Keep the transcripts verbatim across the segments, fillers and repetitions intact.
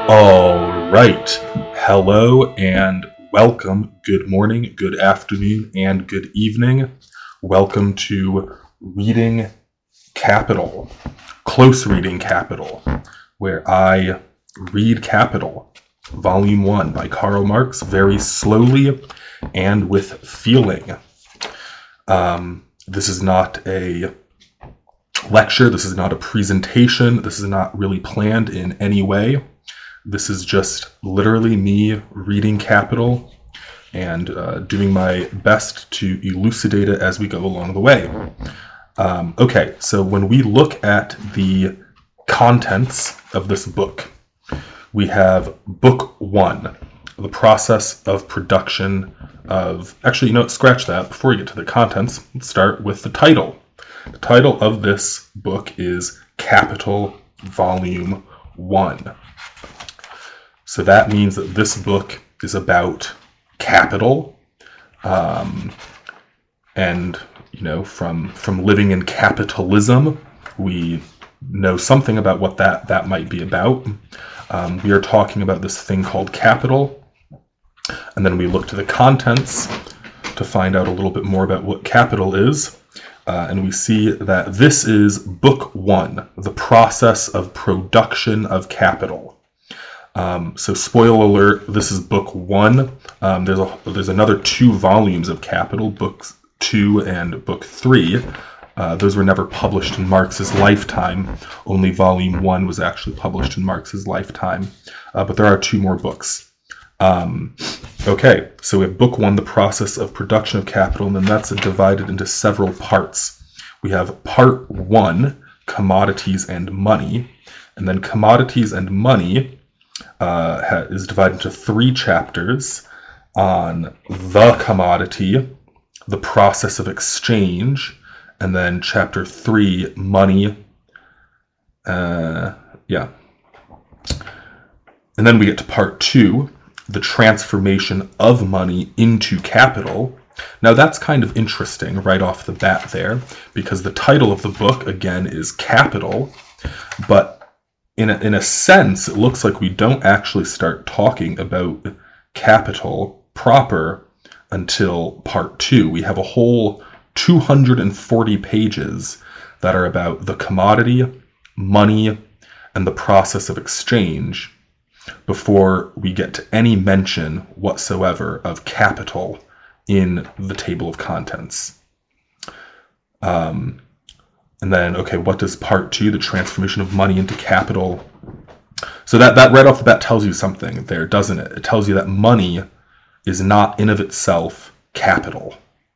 All right. Hello and welcome. Good morning, good afternoon, and good evening. Welcome to Reading Capital, Close Reading Capital, where I read Capital, Volume one by Karl Marx, very slowly and with feeling. Um, this is not a lecture. This is not a presentation. This is not really planned in any way. This is just literally me reading Capital and uh, doing my best to elucidate it as we go along the way. Um, okay, so when we look at the contents of this book, we have Book One, the process of production of... Actually, you know what, scratch that. Before we get to the contents, let's start with the title. The title of this book is Capital Volume One. So that means that this book is about capital, um, and you know, from from living in capitalism, we know something about what that that might be about. Um, we are talking about this thing called capital, and then we look to the contents to find out a little bit more about what capital is. Uh, and we see that this is Book One, the process of production of capital. Um, so, spoiler alert, this is Book One. Um, there's a there's another two volumes of Capital, Books Two and Book Three. Uh, those were never published in Marx's lifetime. Only Volume One was actually published in Marx's lifetime. Uh, but there are two more books. Um, okay, so we have Book One, the process of production of capital, and then that's divided into several parts. We have Part One, commodities and money, and then commodities and money uh, ha- is divided into three chapters on the commodity, the process of exchange, and then Chapter Three, money. Uh, yeah, and then we get to Part Two, the transformation of money into capital. Now that's kind of interesting right off the bat there, because the title of the book, again, is Capital, but in a, in a sense, it looks like we don't actually start talking about capital proper until Part Two. We have a whole two hundred forty pages that are about the commodity, money, and the process of exchange, before we get to any mention whatsoever of capital in the table of contents. Um, and then, okay, what does Part Two, the transformation of money into capital? So that, that right off the bat tells you something there, doesn't it? It tells you that money is not in of itself capital.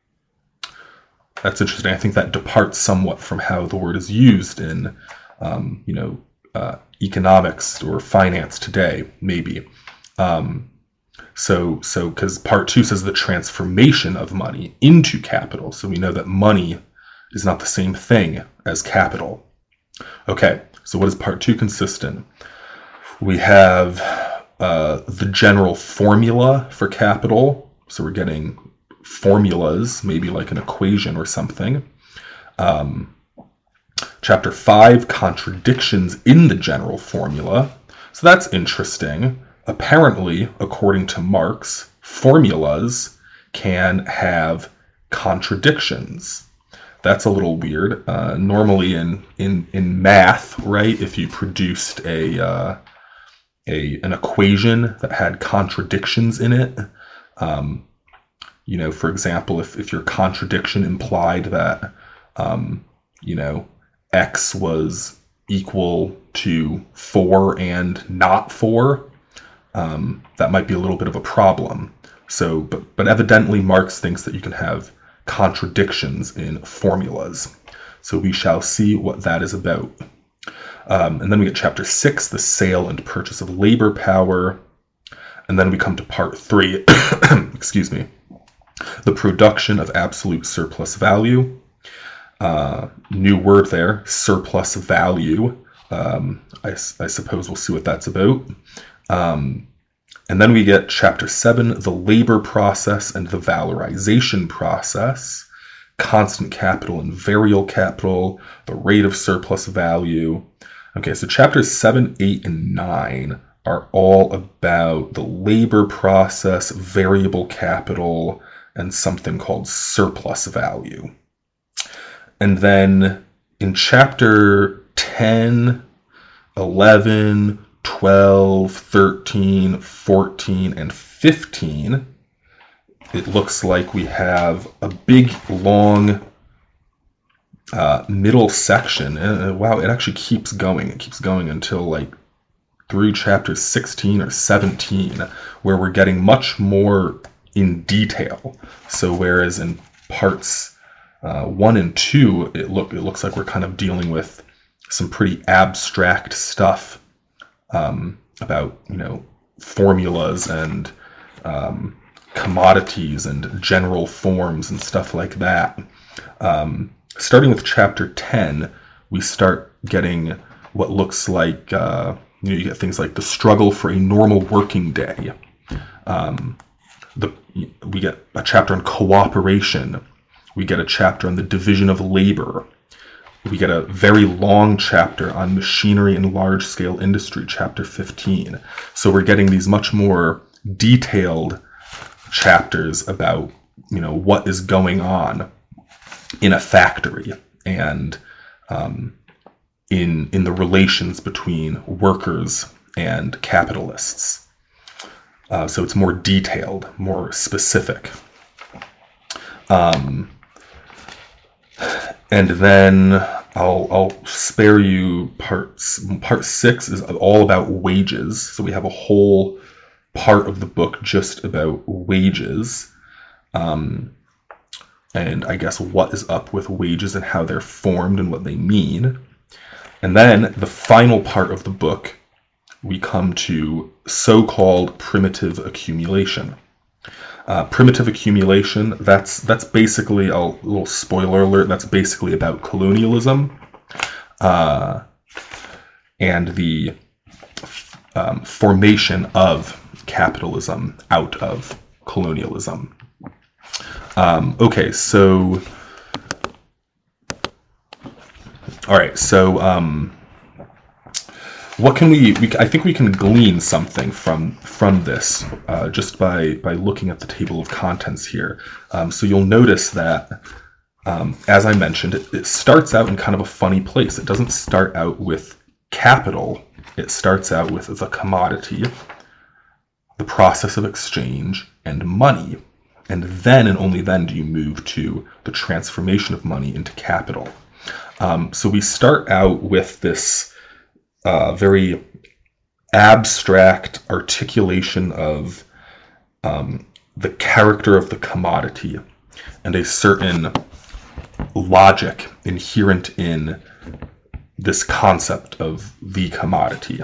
That's interesting. I think that departs somewhat from how the word is used in, um, you know, uh, economics or finance today, maybe. Um, so, so because Part Two says the transformation of money into capital, so we know that money is not the same thing as capital. Okay, so what does Part Two consist in? We have uh, the general formula for capital. So we're getting formulas, maybe like an equation or something. Um, Chapter five, contradictions in the general formula. So that's interesting. Apparently, according to Marx, formulas can have contradictions. That's a little weird. Uh, normally in, in, in math, right, if you produced a, uh, a an equation that had contradictions in it, um, you know, for example, if, if your contradiction implied that, um, you know, X was equal to four and not four, um, that might be a little bit of a problem. So, but, but evidently Marx thinks that you can have contradictions in formulas. So we shall see what that is about. Um, and then we get Chapter six, the sale and purchase of labor power. And then we come to Part three, excuse me, the production of absolute surplus value. Uh, new word there, surplus value. Um, I, I suppose we'll see what that's about. Um, and then we get Chapter seven, the labor process and the valorization process, constant capital and variable capital, the rate of surplus value. Okay, so Chapters seven, eight, and nine are all about the labor process, variable capital, and something called surplus value. And then in chapter ten, eleven, twelve, thirteen, fourteen, and fifteen, it looks like we have a big, long uh, middle section. And uh, wow, it actually keeps going. It keeps going until like through chapter sixteen or seventeen, where we're getting much more in detail. So whereas in parts uh, one and two, it look it looks like we're kind of dealing with some pretty abstract stuff um, about, you know, formulas and um, commodities and general forms and stuff like that. Um, starting with chapter ten, we start getting what looks like, uh, you know, you get things like the struggle for a normal working day. Um, the, we get a chapter on cooperation. We get a chapter on the division of labor. We get a very long chapter on machinery and large-scale industry, chapter fifteen. So we're getting these much more detailed chapters about, you know, what is going on in a factory and um, in in the relations between workers and capitalists. Uh, so it's more detailed, more specific. Um, and then I'll I'll spare you parts. Part six is all about wages. So we have a whole part of the book just about wages. Um, and I guess what is up with wages and how they're formed and what they mean. And then the final part of the book, we come to so-called primitive accumulation. Uh, primitive accumulation, that's that's basically, a little spoiler alert, that's basically about colonialism uh, and the um, formation of capitalism out of colonialism. Um, okay, so, all right, so um, what can we, we, I think we can glean something from from this uh, just by, by looking at the table of contents here. Um, so you'll notice that, um, as I mentioned, it, it starts out in kind of a funny place. It doesn't start out with capital. It starts out with the commodity, the process of exchange, and money. And then and only then do you move to the transformation of money into capital. Um, so we start out with this uh, very abstract articulation of um, the character of the commodity and a certain logic inherent in this concept of the commodity.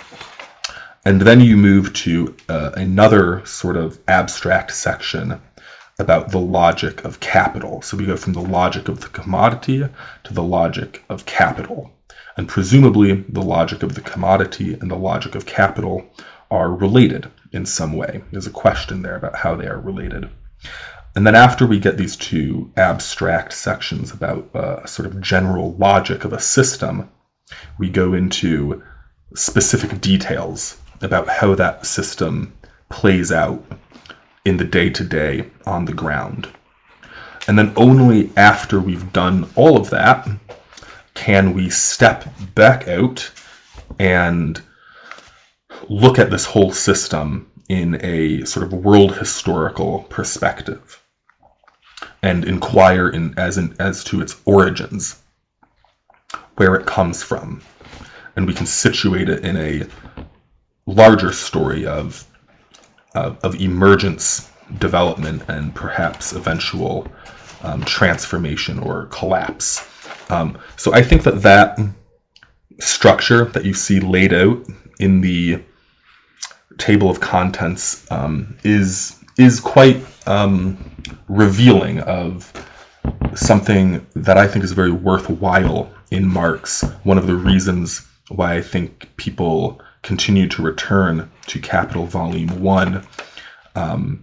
And then you move to uh, another sort of abstract section about the logic of capital. So we go from the logic of the commodity to the logic of capital. And presumably the logic of the commodity and the logic of capital are related in some way. There's a question there about how they are related. And then after we get these two abstract sections about uh, a sort of general logic of a system, we go into specific details about how that system plays out in the day-to-day on the ground. And then only after we've done all of that can we step back out and look at this whole system in a sort of world historical perspective and inquire in as in as to its origins, where it comes from. And we can situate it in a larger story of of, of emergence, development, and perhaps eventual um, transformation or collapse. Um, so I think that that structure that you see laid out in the table of contents um, is is quite um, revealing of something that I think is very worthwhile in Marx. One of the reasons why I think people continue to return to Capital Volume One, um,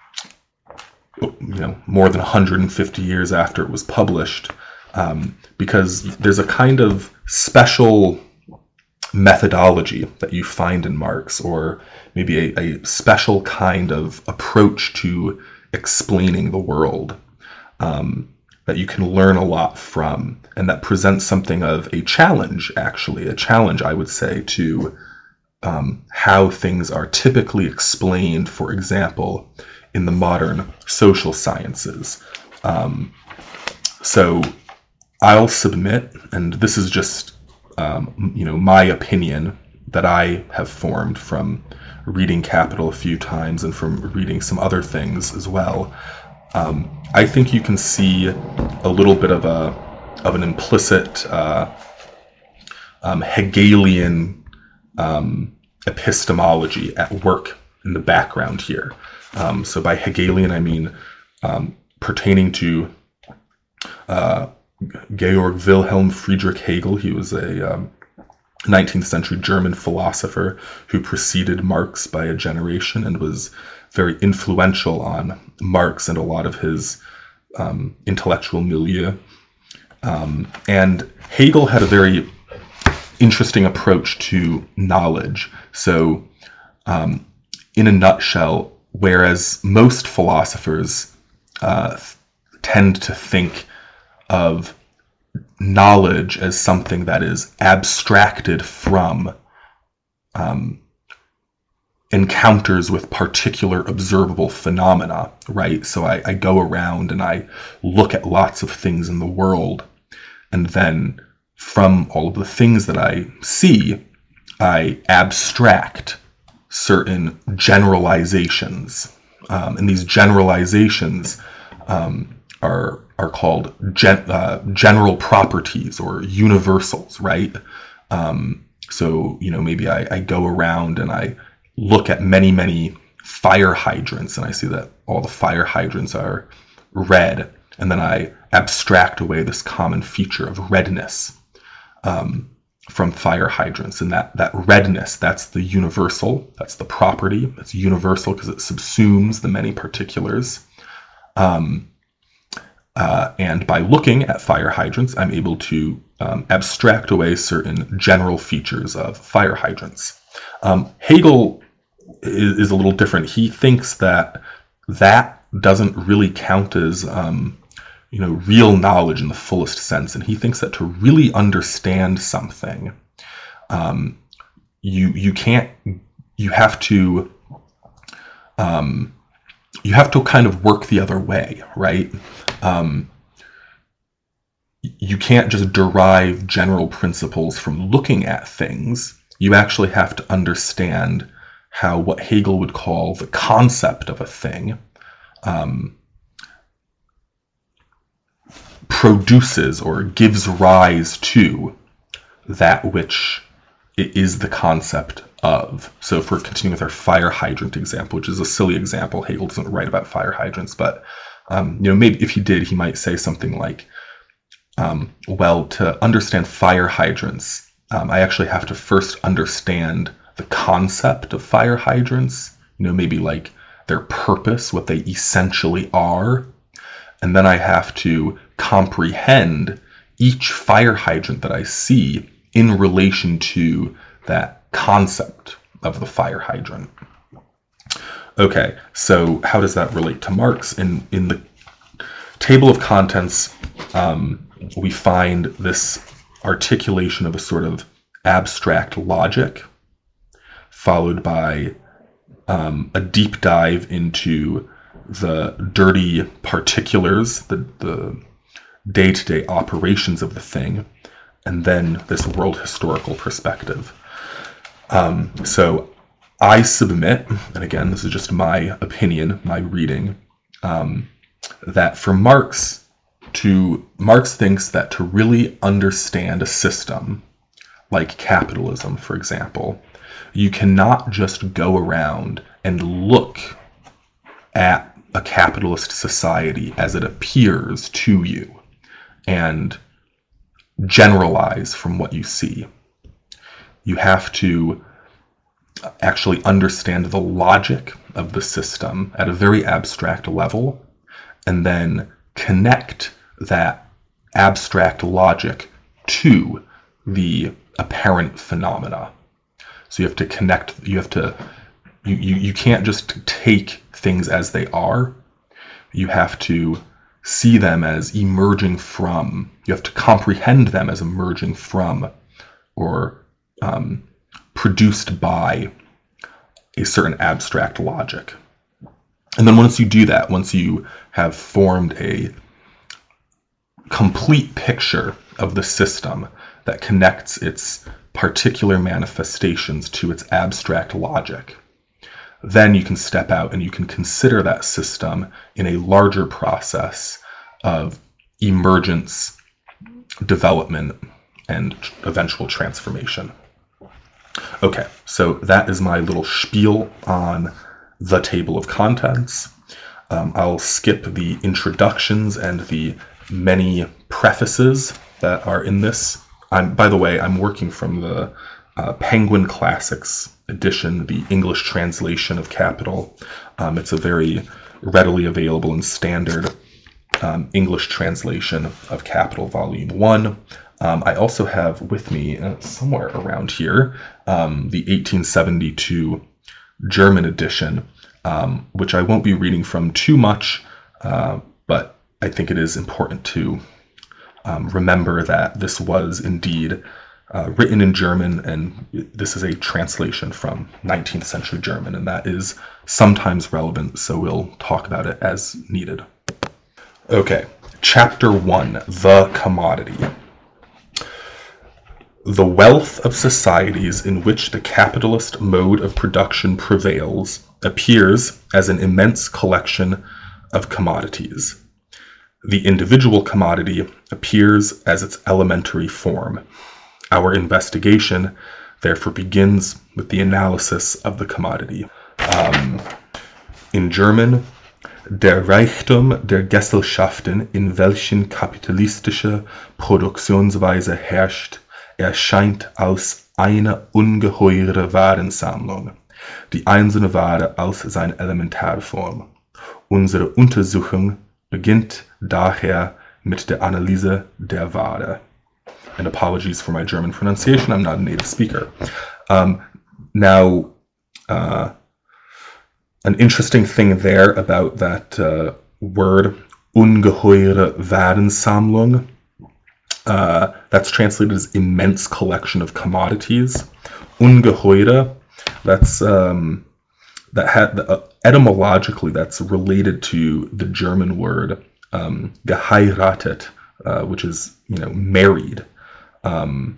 you know, more than one hundred fifty years after it was published, um, because there's a kind of special methodology that you find in Marx, or maybe a, a special kind of approach to explaining the world um, that you can learn a lot from, and that presents something of a challenge, actually, a challenge, I would say, to um, how things are typically explained, for example, in the modern social sciences. Um, so I'll submit, and this is just um, you know, my opinion that I have formed from reading Capital a few times and from reading some other things as well. Um, I think you can see a little bit of a of an implicit uh, um, Hegelian um, epistemology at work in the background here. Um, so by Hegelian, I mean um, pertaining to uh, Georg Wilhelm Friedrich Hegel. He was a um, nineteenth century German philosopher who preceded Marx by a generation and was very influential on Marx and a lot of his um, intellectual milieu. Um, and Hegel had a very interesting approach to knowledge. So, um, in a nutshell, whereas most philosophers uh, tend to think of knowledge as something that is abstracted from um, encounters with particular observable phenomena, right? So I, I go around and I look at lots of things in the world, and then from all of the things that I see, I abstract certain generalizations. Um, and these generalizations um, are are called gen, uh, general properties or universals, right? Um, so, you know, maybe I, I go around and I look at many, many fire hydrants, and I see that all the fire hydrants are red, and then I abstract away this common feature of redness um, from fire hydrants. And that, that redness, that's the universal, that's the property, that's universal because it subsumes the many particulars. Um, Uh, and by looking at fire hydrants, I'm able to um, abstract away certain general features of fire hydrants. Um, Hegel is, is a little different. He thinks that that doesn't really count as um, you know, real knowledge in the fullest sense, and he thinks that to really understand something, um, you you can't you have to um, you have to kind of work the other way, right? Um, you can't just derive general principles from looking at things. You actually have to understand how what Hegel would call the concept of a thing um, produces or gives rise to that which it is the concept of. So if we're continuing with our fire hydrant example, which is a silly example, Hegel doesn't write about fire hydrants, but Um, you know, maybe if he did, he might say something like, um, well, to understand fire hydrants, um, I actually have to first understand the concept of fire hydrants, you know, maybe like their purpose, what they essentially are. And then I have to comprehend each fire hydrant that I see in relation to that concept of the fire hydrant. Okay, so how does that relate to Marx? In in the table of contents, um, we find this articulation of a sort of abstract logic, followed by um, a deep dive into the dirty particulars, the, the day-to-day operations of the thing, and then this world historical perspective. Um, so I submit, and again, this is just my opinion, my reading, um, that for Marx, to Marx thinks that to really understand a system like capitalism, for example, you cannot just go around and look at a capitalist society as it appears to you and generalize from what you see. You have to actually understand the logic of the system at a very abstract level, and then connect that abstract logic to the apparent phenomena. So you have to connect, you have to, you, you, you can't just take things as they are. You have to see them as emerging from, you have to comprehend them as emerging from or um, produced by a certain abstract logic. And then once you do that, once you have formed a complete picture of the system that connects its particular manifestations to its abstract logic, then you can step out and you can consider that system in a larger process of emergence, development, and eventual transformation. Okay, so that is my little spiel on the table of contents. Um, I'll skip the introductions and the many prefaces that are in this. I'm, by the way, I'm working from the uh, Penguin Classics edition, the English translation of Capital. Um, it's a very readily available and standard um, English translation of Capital, Volume one. Um, I also have with me, uh, somewhere around here, um, the eighteen seventy-two German edition, um, which I won't be reading from too much, uh, but I think it is important to um, remember that this was indeed uh, written in German, and this is a translation from nineteenth century German, and that is sometimes relevant, so we'll talk about it as needed. Okay, Chapter one, The Commodity. The wealth of societies in which the capitalist mode of production prevails appears as an immense collection of commodities. The individual commodity appears as its elementary form. Our investigation therefore begins with the analysis of the commodity. Um, in German, der Reichtum der Gesellschaften, in welchen kapitalistische Produktionsweise herrscht, erscheint als eine ungeheure Warensammlung, die einzelne Ware als seine Elementarform. Unsere Untersuchung beginnt daher mit der Analyse der Ware. And apologies for my German pronunciation, I'm not a native speaker. Um, now, uh, an interesting thing there about that uh, word, ungeheure Warensammlung, Uh, that's translated as immense collection of commodities. Ungeheure, that's um, that had uh, etymologically that's related to the German word um, geheiratet, uh, which is you know married. Um,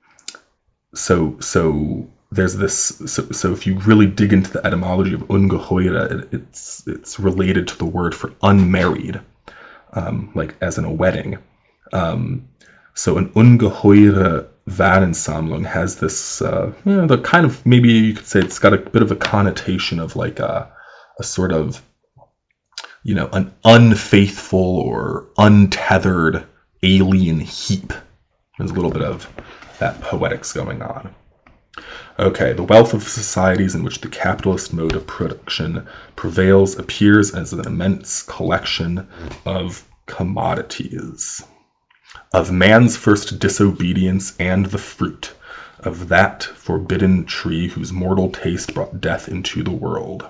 so so there's this. So, so if you really dig into the etymology of ungeheure, it, it's it's related to the word for unmarried, um, like as in a wedding. Um, So an ungeheure Warensammlung has this, uh, you know, the kind of, maybe you could say it's got a bit of a connotation of like a, a sort of, you know, an unfaithful or untethered alien heap. There's a little bit of that poetics going on. Okay, the wealth of societies in which the capitalist mode of production prevails appears as an immense collection of commodities. Of man's first disobedience and the fruit of that forbidden tree whose mortal taste brought death into the world.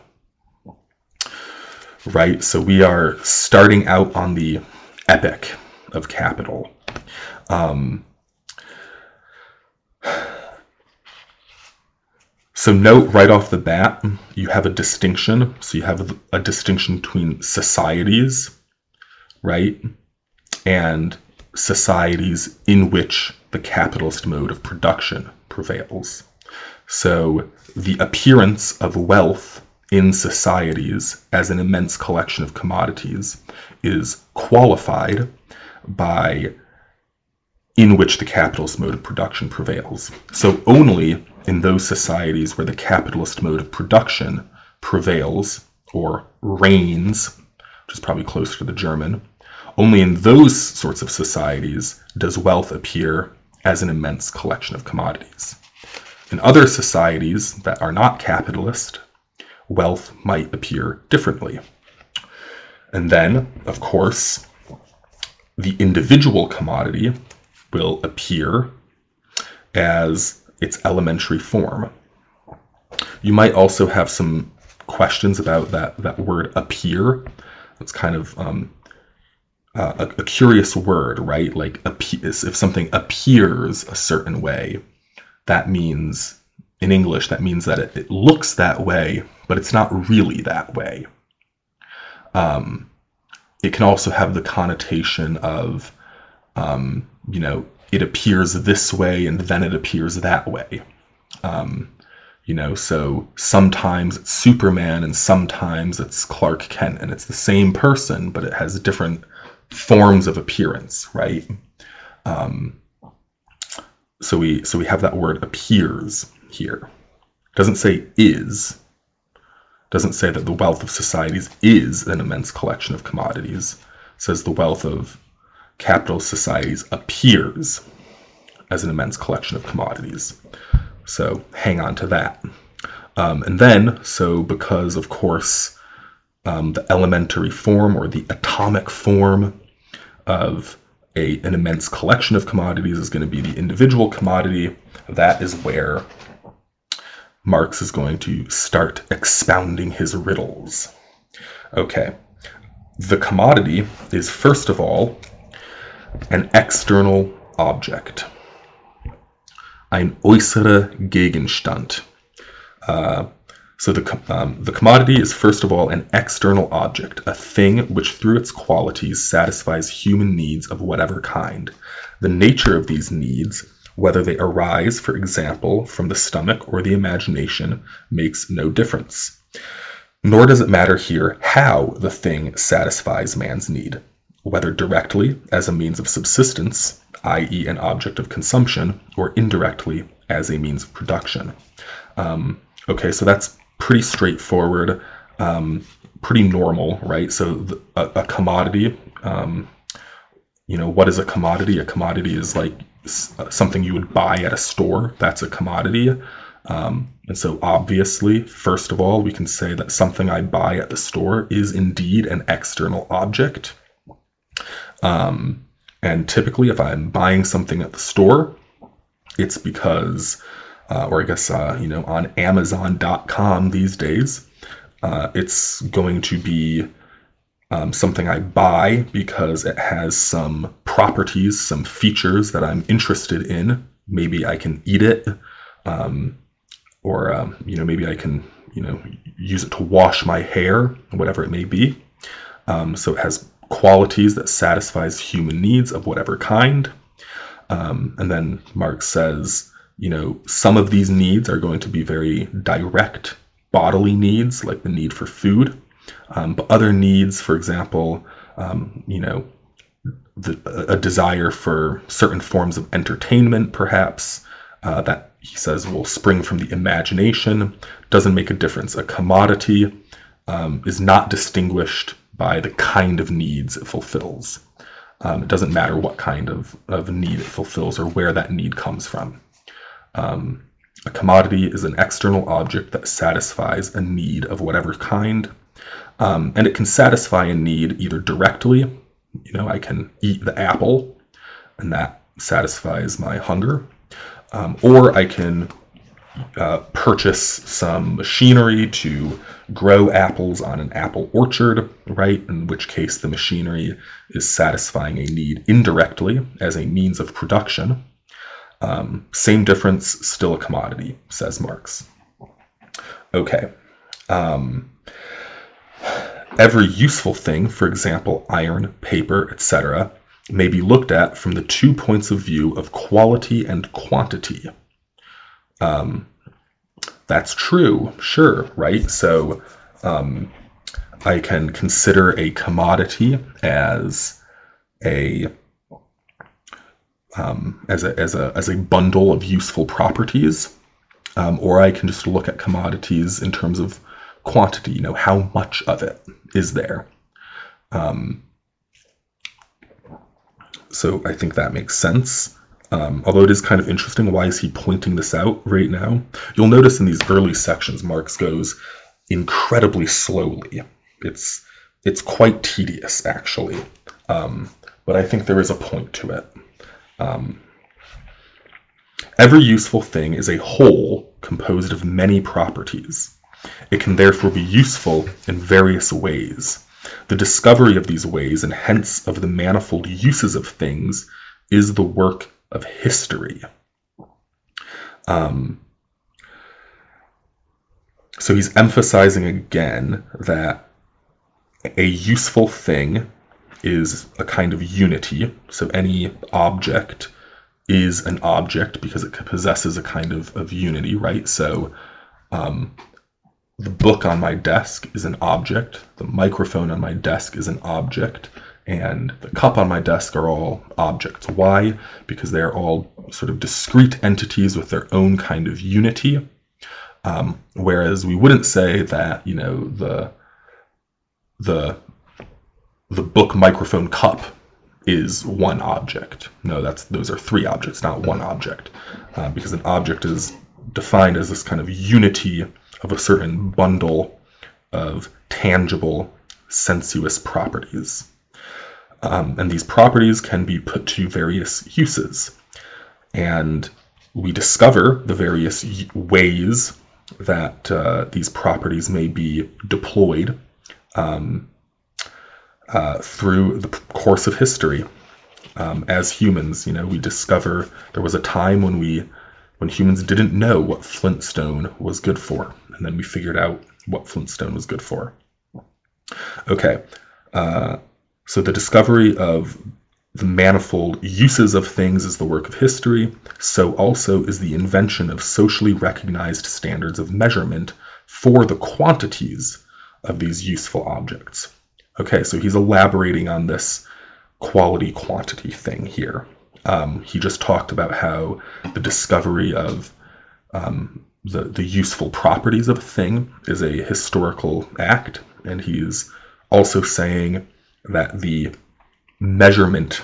Right, so we are starting out on the epic of Capital. Um, so note right off the bat, you have a distinction. So you have a, a distinction between societies, right, and societies in which the capitalist mode of production prevails. So the appearance of wealth in societies as an immense collection of commodities is qualified by in which the capitalist mode of production prevails. So only in those societies where the capitalist mode of production prevails or reigns, which is probably closer to the German, only in those sorts of societies does wealth appear as an immense collection of commodities. In other societies that are not capitalist, wealth might appear differently. And then, of course, the individual commodity will appear as its elementary form. You might also have some questions about that, that word appear. It's kind of um, uh, a, a curious word, right? Like if something appears a certain way, that means, in English, that means that it, it looks that way, but it's not really that way. Um, it can also have the connotation of, um, you know, it appears this way and then it appears that way. Um, you know, so sometimes it's Superman and sometimes it's Clark Kent, and it's the same person, but it has different forms of appearance, right? Um, so we so we have that word appears here. It doesn't say is. It doesn't say that the wealth of societies is an immense collection of commodities. It says the wealth of capitalist societies appears as an immense collection of commodities. So hang on to that. Um, and then, so because, of course, um, the elementary form or the atomic form of a, an immense collection of commodities is going to be the individual commodity, that is where Marx is going to start expounding his riddles. Okay, the commodity is, first of all, an external object. Ein äußerer Gegenstand. Uh, so the, um, the commodity is, first of all, an external object, a thing which through its qualities satisfies human needs of whatever kind. The nature of these needs, whether they arise, for example, from the stomach or the imagination, makes no difference. Nor does it matter here how the thing satisfies man's need, whether directly as a means of subsistence, that is an object of consumption, or indirectly as a means of production. Um, okay, so that's pretty straightforward, um, pretty normal, right? So the, a, a commodity, um, you know, what is a commodity? A commodity is like something you would buy at a store. That's a commodity. Um, and so obviously, first of all, we can say that something I buy at the store is indeed an external object. Um, and typically, if I'm buying something at the store, it's because, uh, or I guess, uh, you know, on Amazon dot com these days, uh, it's going to be um, something I buy because it has some properties, some features that I'm interested in. Maybe I can eat it, um, or, um, you know, maybe I can, you know, use it to wash my hair, whatever it may be. Um, so it has qualities that satisfies human needs of whatever kind. Um, and then Marx says, you know, some of these needs are going to be very direct bodily needs, like the need for food. Um, but other needs, for example, um, you know, the, a desire for certain forms of entertainment, perhaps, uh, that he says will spring from the imagination, doesn't make a difference. A commodity um, is not distinguished by the kind of needs it fulfills. Um, it doesn't matter what kind of, of need it fulfills or where that need comes from. Um, a commodity is an external object that satisfies a need of whatever kind. Um, and it can satisfy a need either directly, you know, I can eat the apple and that satisfies my hunger, um, or I can uh, purchase some machinery to grow apples on an apple orchard, right? In which case the machinery is satisfying a need indirectly as a means of production. Um, same difference, still a commodity, says Marx. Okay. Um, every useful thing, for example, iron, paper, et cetera, may be looked at from the two points of view of quality and quantity. Um, that's true, sure, right? So um, I can consider a commodity as a um, as a as a as a bundle of useful properties, um, or I can just look at commodities in terms of quantity. You know, how much of it is there? Um, so I think that makes sense. Um, although it is kind of interesting, why is he pointing this out right now? You'll notice in these early sections, Marx goes incredibly slowly. It's it's quite tedious, actually, um, but I think there is a point to it. Um, Every useful thing is a whole composed of many properties. It can therefore be useful in various ways. The discovery of these ways, and hence of the manifold uses of things, is the work of history. Um, so he's emphasizing again that a useful thing is a kind of unity. So any object is an object because it possesses a kind of, of unity, right? So um, the book on my desk is an object, the microphone on my desk is an object, and the cup on my desk are all objects. Why? Because they're all sort of discrete entities with their own kind of unity. Um, whereas we wouldn't say that, you know, the the the book, microphone, cup is one object. No, that's those are three objects, not one object, uh, because an object is defined as this kind of unity of a certain bundle of tangible, sensuous properties. Um, and these properties can be put to various uses. And we discover the various ways that uh, these properties may be deployed um, uh, through the course of history. Um, as humans, you know, we discover there was a time when we, when humans didn't know what Flintstone was good for, and then we figured out what Flintstone was good for. Okay, uh, so the discovery of the manifold uses of things is the work of history. So also is the invention of socially recognized standards of measurement for the quantities of these useful objects. Okay, so he's elaborating on this quality quantity thing here. Um, he just talked about how the discovery of um, the, the useful properties of a thing is a historical act, and he's also saying that the measurement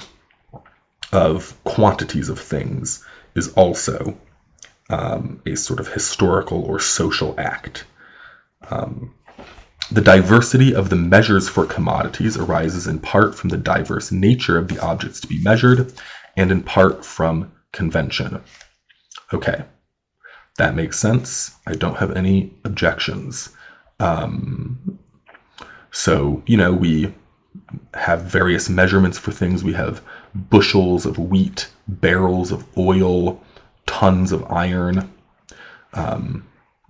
of quantities of things is also um, a sort of historical or social act. Um, the diversity of the measures for commodities arises in part from the diverse nature of the objects to be measured, and in part from convention. Okay, that makes sense. I don't have any objections. Um, so, you know, we have various measurements for things. We have bushels of wheat, barrels of oil, tons of iron, um,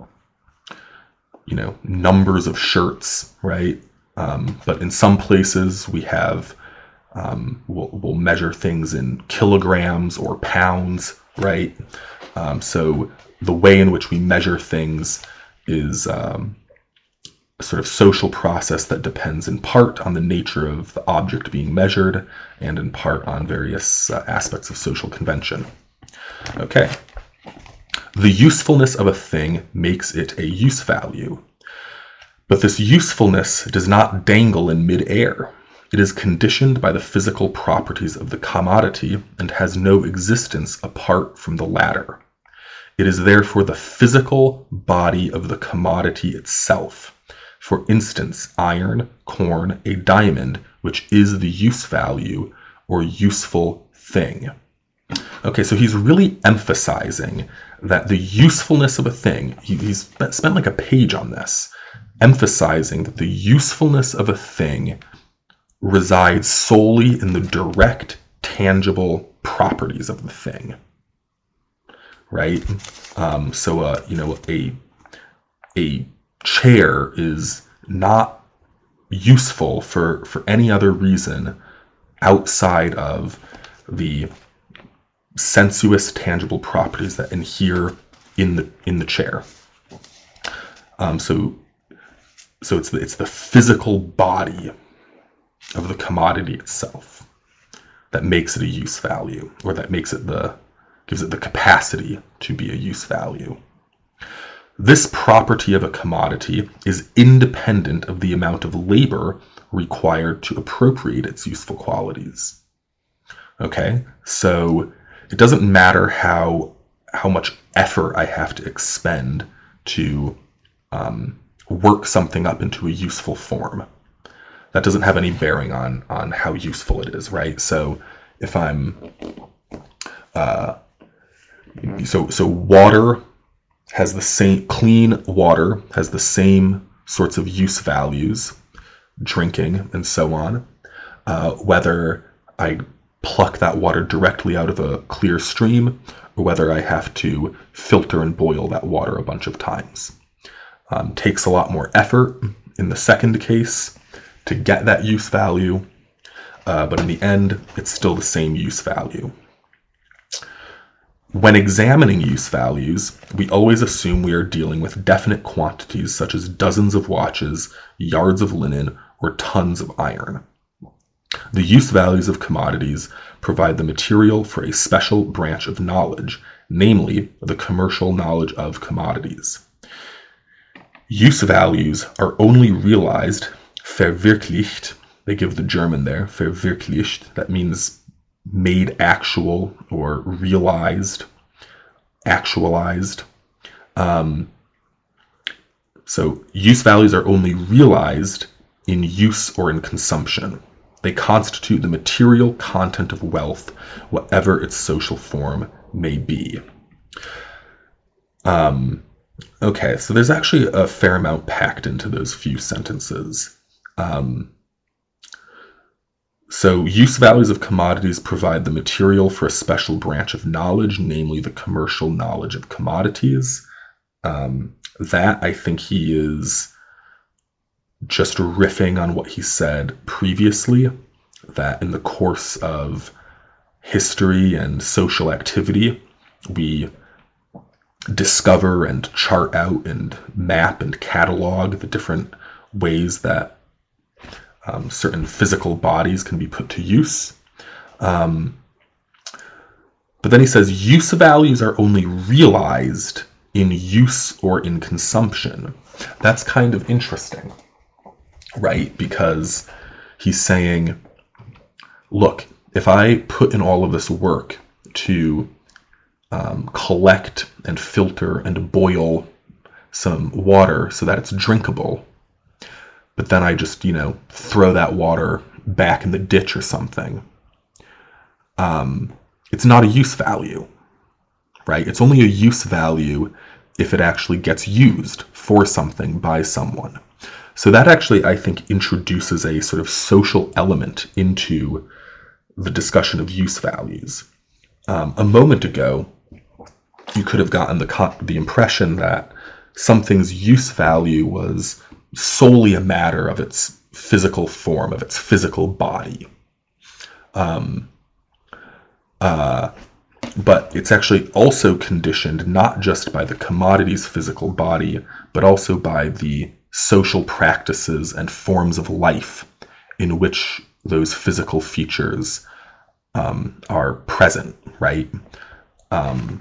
you know, numbers of shirts, right? Um, but in some places we have, um, we'll, we'll measure things in kilograms or pounds, right? Um, so the way in which we measure things is um, a sort of social process that depends in part on the nature of the object being measured and in part on various uh, aspects of social convention. Okay. The usefulness of a thing makes it a use value. But this usefulness does not dangle in mid-air. It is conditioned by the physical properties of the commodity and has no existence apart from the latter. It is therefore the physical body of the commodity itself. For instance, iron, corn, a diamond, which is the use value or useful thing. Okay, so he's really emphasizing that the usefulness of a thing, he, he's spent like a page on this, emphasizing that the usefulness of a thing resides solely in the direct, tangible properties of the thing, right? Um, so, uh, you know, a a chair is not useful for, for any other reason outside of the sensuous, tangible properties that adhere in the in the chair. Um, so, so it's the it's the physical body of the commodity itself that makes it a use value, or that makes it the gives it the capacity to be a use value. This property of a commodity is independent of the amount of labor required to appropriate its useful qualities. Okay, so it doesn't matter how how much effort I have to expend to um, work something up into a useful form. That doesn't have any bearing on on how useful it is, right? So if I'm uh, So, so water has the same, clean water has the same sorts of use values, drinking and so on, uh, whether I pluck that water directly out of a clear stream or whether I have to filter and boil that water a bunch of times. Um, takes a lot more effort in the second case to get that use value, uh, but in the end, it's still the same use value. When examining use values, we always assume we are dealing with definite quantities such as dozens of watches, yards of linen, or tons of iron. The use values of commodities provide the material for a special branch of knowledge, namely the commercial knowledge of commodities. Use values are only realized, verwirklicht, they give the German there, verwirklicht, that means made actual or realized, actualized. Um, so use values are only realized in use or in consumption. They constitute the material content of wealth, whatever its social form may be. Um, okay, so there's actually a fair amount packed into those few sentences. Um, So use values of commodities provide the material for a special branch of knowledge, namely the commercial knowledge of commodities. Um, that, I think he is just riffing on what he said previously, that in the course of history and social activity, we discover and chart out and map and catalog the different ways that Um, certain physical bodies can be put to use. Um, but then he says use values are only realized in use or in consumption. That's kind of interesting, right? Because he's saying, look, if I put in all of this work to um, collect and filter and boil some water so that it's drinkable, but then I just, you know, throw that water back in the ditch or something, um, it's not a use value, right? It's only a use value if it actually gets used for something by someone. So that actually, I think, introduces a sort of social element into the discussion of use values. Um, a moment ago, you could have gotten the co- the impression that something's use value was solely a matter of its physical form, of its physical body. Um, uh, but it's actually also conditioned not just by the commodity's physical body, but also by the social practices and forms of life in which those physical features um, are present, right? Um,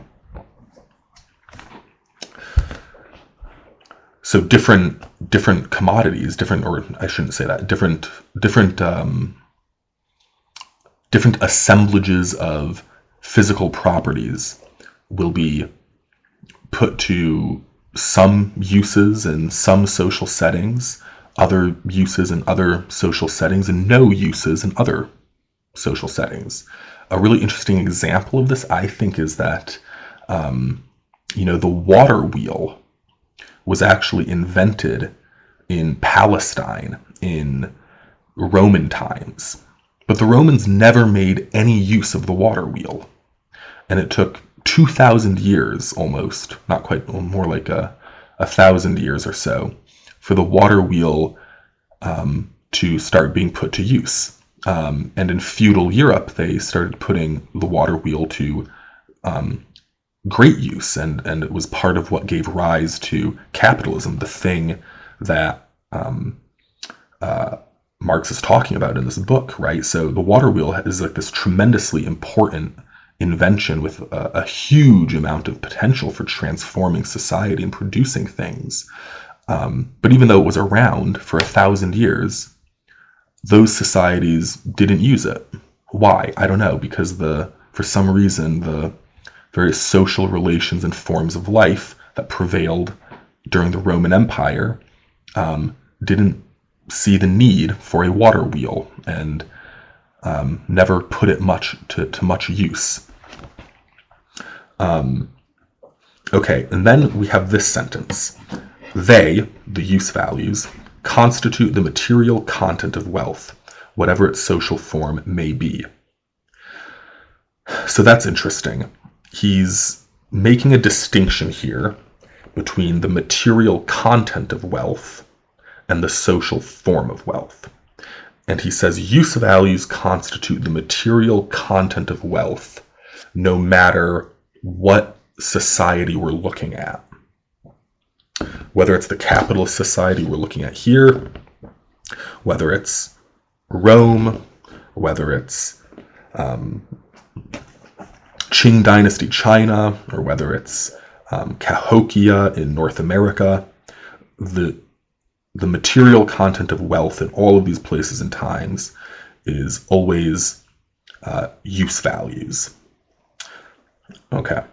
So different different commodities, different, or I shouldn't say that, different different um, different assemblages of physical properties will be put to some uses in some social settings, other uses in other social settings, and no uses in other social settings. A really interesting example of this, I think, is that um, you know, the water wheel was actually invented in Palestine in Roman times. But the Romans never made any use of the water wheel. And it took two thousand years almost, not quite, more like a, a thousand years or so, for the water wheel um, to start being put to use. Um, and in feudal Europe, they started putting the water wheel to um, great use, and, and it was part of what gave rise to capitalism, the thing that um, uh, Marx is talking about in this book, right? So the water wheel is like this tremendously important invention with a, a huge amount of potential for transforming society and producing things. Um, but even though it was around for a thousand years, those societies didn't use it. Why? I don't know, because the for some reason the various social relations and forms of life that prevailed during the Roman Empire um, didn't see the need for a water wheel and um, never put it much to, to much use. Um, okay, and then we have this sentence. They, the use values, constitute the material content of wealth, whatever its social form may be. So that's interesting. He's making a distinction here between the material content of wealth and the social form of wealth. And he says use values constitute the material content of wealth, no matter what society we're looking at. Whether it's the capitalist society we're looking at here, whether it's Rome, whether it's um, Qing Dynasty China, or whether it's um, Cahokia in North America, the the material content of wealth in all of these places and times is always uh, use values. Okay.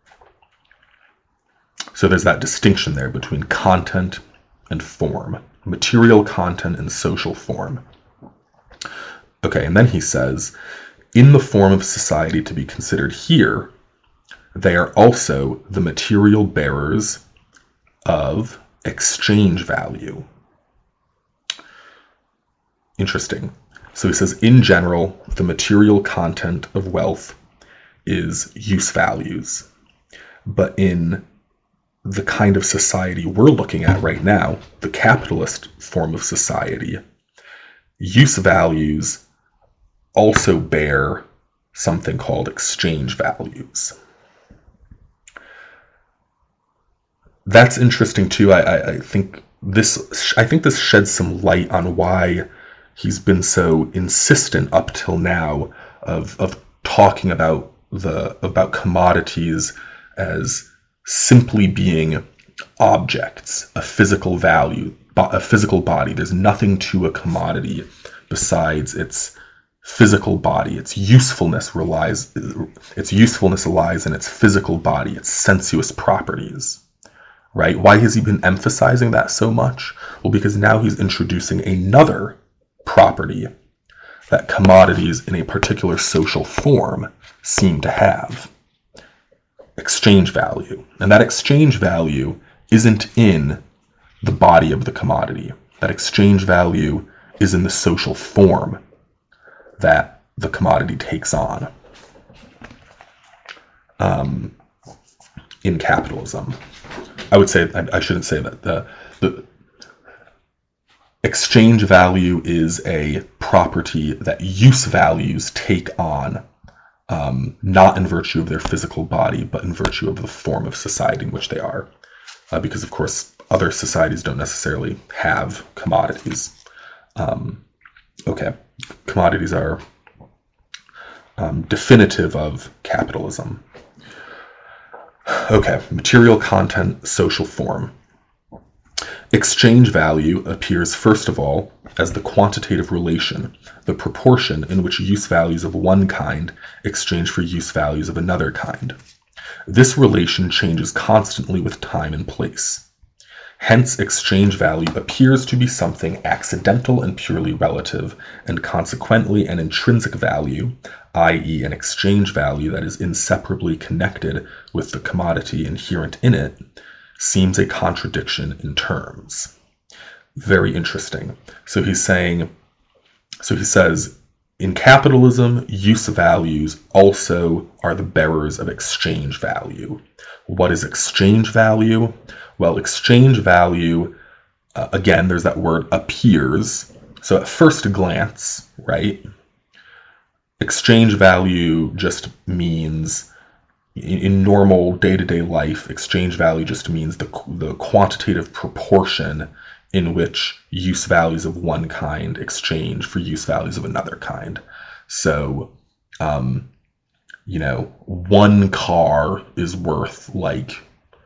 So there's that distinction there between content and form, material content and social form. Okay, and then he says, in the form of society to be considered here, they are also the material bearers of exchange value. Interesting. So he says, in general, the material content of wealth is use values. But in the kind of society we're looking at right now, the capitalist form of society, use values also bear something called exchange values. That's interesting too. I, I, I think this I think this sheds some light on why he's been so insistent up till now of of talking about the about commodities as simply being objects, a physical value, a physical body. There's nothing to a commodity besides its physical body. Its usefulness relies its usefulness lies in its physical body, its sensuous properties. Right? Why has he been emphasizing that so much? Well, because now he's introducing another property that commodities in a particular social form seem to have. Exchange value. And that exchange value isn't in the body of the commodity. That exchange value is in the social form that the commodity takes on um, in capitalism. I would say, I, I shouldn't say that. The, the exchange value is a property that use values take on, um, not in virtue of their physical body, but in virtue of the form of society in which they are. Uh, because, of course, other societies don't necessarily have commodities. Um, okay, commodities are um, definitive of capitalism. Okay, material content, social form. Exchange value appears first of all as the quantitative relation, the proportion in which use values of one kind exchange for use values of another kind. This relation changes constantly with time and place. Hence, exchange value appears to be something accidental and purely relative, and consequently an intrinsic value, that is an exchange value that is inseparably connected with the commodity inherent in it, seems a contradiction in terms. Very interesting. So he's saying, so he says, in capitalism, use values also are the bearers of exchange value. What is exchange value? Well, exchange value, uh, again, there's that word appears. So at first glance, right, exchange value just means, in, in normal day-to-day life, exchange value just means the, the quantitative proportion in which use values of one kind exchange for use values of another kind. So, um, you know, one car is worth like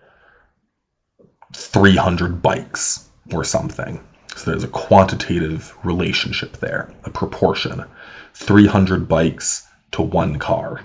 three hundred bikes or something. So there's a quantitative relationship there, a proportion. three hundred bikes to one car.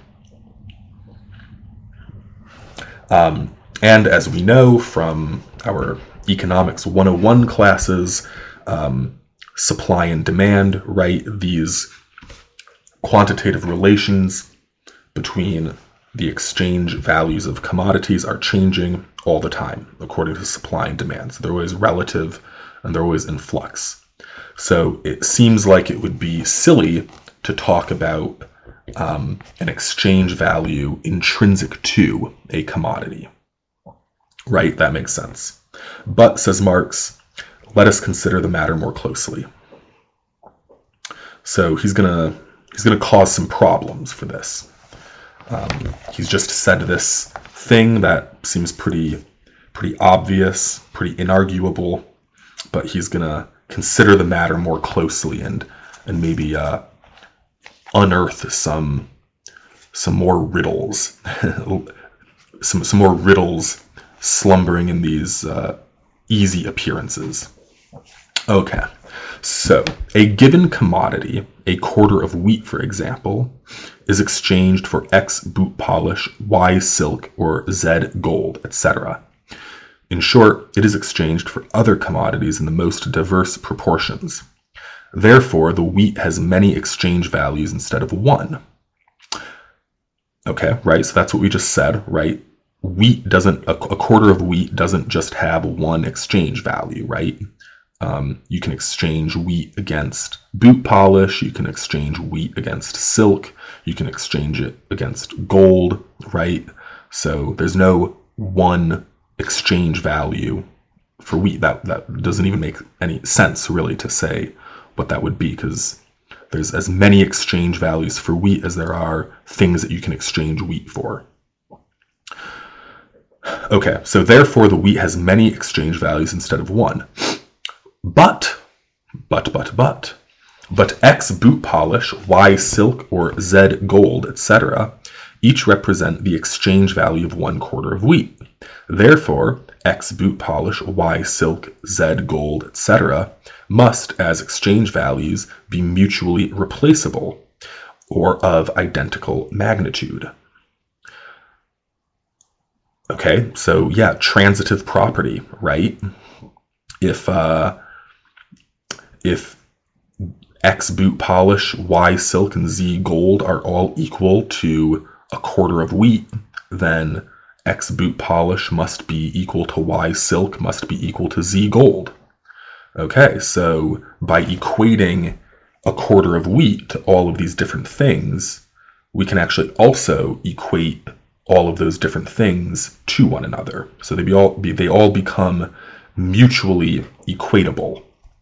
Um, and as we know from our Economics one oh one classes, um, supply and demand, right? These quantitative relations between the exchange values of commodities are changing all the time according to supply and demand. So they're always relative and they're always in flux. So it seems like it would be silly to talk about um, an exchange value intrinsic to a commodity. Right? That makes sense. But, says Marx, let us consider the matter more closely. So he's gonna he's gonna cause some problems for this. Um, he's just said this thing that seems pretty pretty obvious, pretty inarguable, but he's gonna consider the matter more closely and and maybe uh, unearth some some more riddles, some some more riddles slumbering in these uh, easy appearances. Okay, so a given commodity, a quarter of wheat, for example, is exchanged for X boot polish, Y silk, or Z gold, et cetera. In short, it is exchanged for other commodities in the most diverse proportions. Therefore, the wheat has many exchange values instead of one. Okay, right, so that's what we just said, right? Wheat doesn't, a, a quarter of wheat doesn't just have one exchange value, right? Um, you can exchange wheat against boot polish, you can exchange wheat against silk, you can exchange it against gold, right? So there's no one exchange value for wheat. That, that doesn't even make any sense, really, to say what that would be, because there's as many exchange values for wheat as there are things that you can exchange wheat for. Okay, so therefore the wheat has many exchange values instead of one. But, but, but, but, but X boot polish, Y silk, or Z gold, et cetera, each represent the exchange value of one quarter of wheat. Therefore, X boot polish, Y silk, Z gold, et cetera must, as exchange values, be mutually replaceable or of identical magnitude. Okay, so yeah, transitive property, right? If uh, if X boot polish, Y silk, and Z gold are all equal to a quarter of wheat, then X boot polish must be equal to Y silk, must be equal to Z gold. Okay, so by equating a quarter of wheat to all of these different things, we can actually also equate all of those different things to one another. So they be all be, they all become mutually equatable.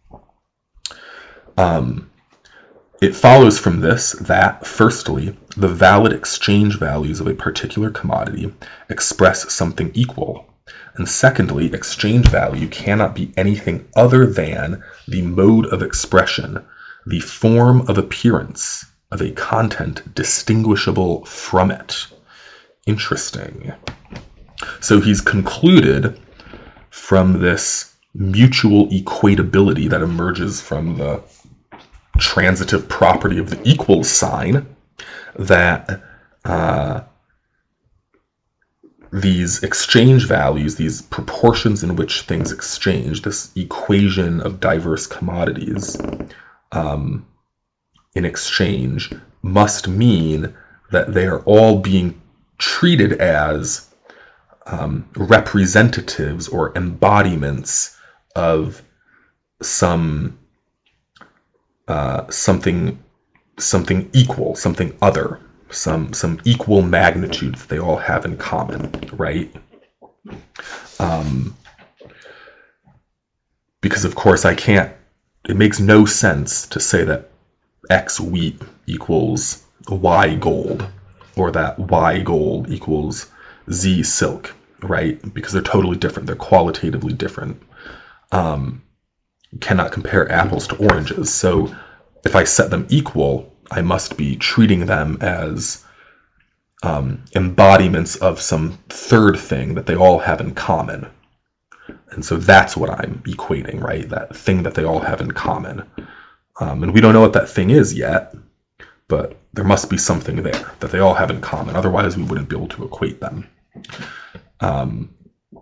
Um, it follows from this that, firstly, the valid exchange values of a particular commodity express something equal, and secondly, exchange value cannot be anything other than the mode of expression, the form of appearance of a content distinguishable from it. Interesting. So he's concluded from this mutual equatability that emerges from the transitive property of the equals sign that uh, these exchange values, these proportions in which things exchange, this equation of diverse commodities um, in exchange must mean that they are all being treated as um, representatives or embodiments of some uh, something something equal, something other, some some equal magnitude that they all have in common, right? Um, because of course I can't. It makes no sense to say that X wheat equals Y gold, or that Y gold equals Z silk, right? Because they're totally different. They're qualitatively different. Um, cannot compare apples to oranges. So if I set them equal, I must be treating them as um, embodiments of some third thing that they all have in common. And so that's what I'm equating, right? That thing that they all have in common. Um, and we don't know what that thing is yet, but there must be something there that they all have in common. Otherwise, we wouldn't be able to equate them. Um,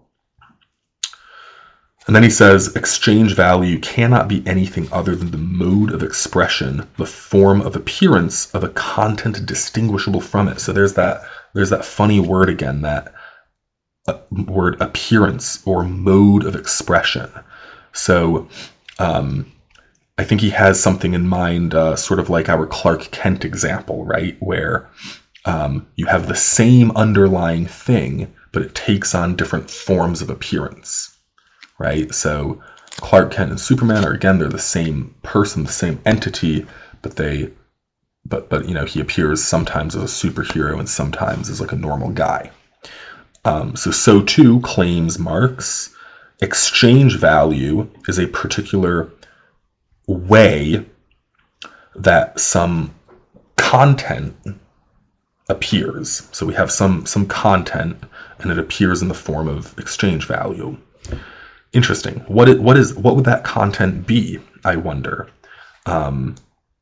and then he says, exchange value cannot be anything other than the mode of expression, the form of appearance of a content distinguishable from it. So there's that there's that funny word again, that uh, word appearance or mode of expression. So um, I think he has something in mind, uh, sort of like our Clark Kent example, right? Where um, you have the same underlying thing, but it takes on different forms of appearance, right? So Clark Kent and Superman are, again, they're the same person, the same entity, but they, but but you know, he appears sometimes as a superhero and sometimes as like a normal guy. Um, so so too, claims Marx, exchange value is a particular way that some content appears. So we have some some content, and it appears in the form of exchange value. Interesting. What is, what is what would that content be, I wonder? Um,